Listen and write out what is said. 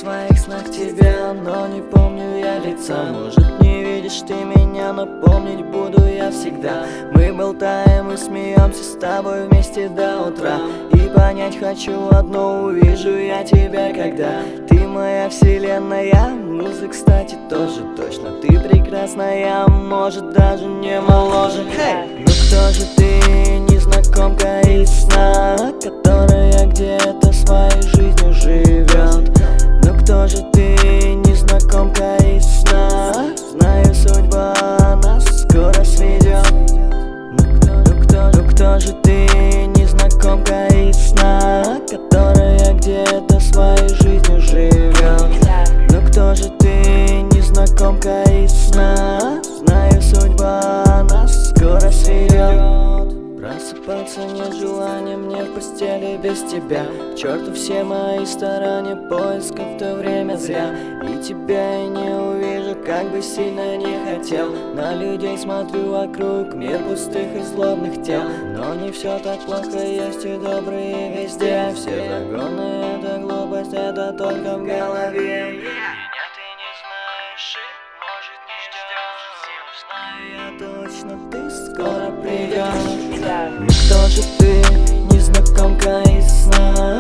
своих снах тебя, но не помню я лица. Может, не видишь ты меня, но помнить буду я всегда. Мы болтаем и смеемся с тобой вместе до утра. И понять хочу одно, увижу я тебя когда. Ты моя вселенная, музыка, кстати, тоже точно. Ты прекрасная, может, даже не моложе. Ну кто же ты, незнакомка из сна, которая где-то своей жизнью живет? Ну кто же ты, незнакомка из сна? Знаю, судьба нас скоро сведет. Ну кто же ты, незнакомка из сна, которая где-то своей жизнью живет? Ну кто же ты, незнакомка из сна? Знаю, судьба нас скоро сведет. Просыпаться нет желания мне в постели без тебя. К черту все мои старания, поиск это время зря. И тебя я не увижу, как бы сильно не хотел. На людей смотрю вокруг, мир пустых и злобных тел. Но не все так плохо, есть и добрые везде. Все загоны это глупость, это только в голове. Меня ты не знаешь и может не ждешь. Знаю я точно, ты скоро придешь. Ну кто же ты, незнакомка из сна,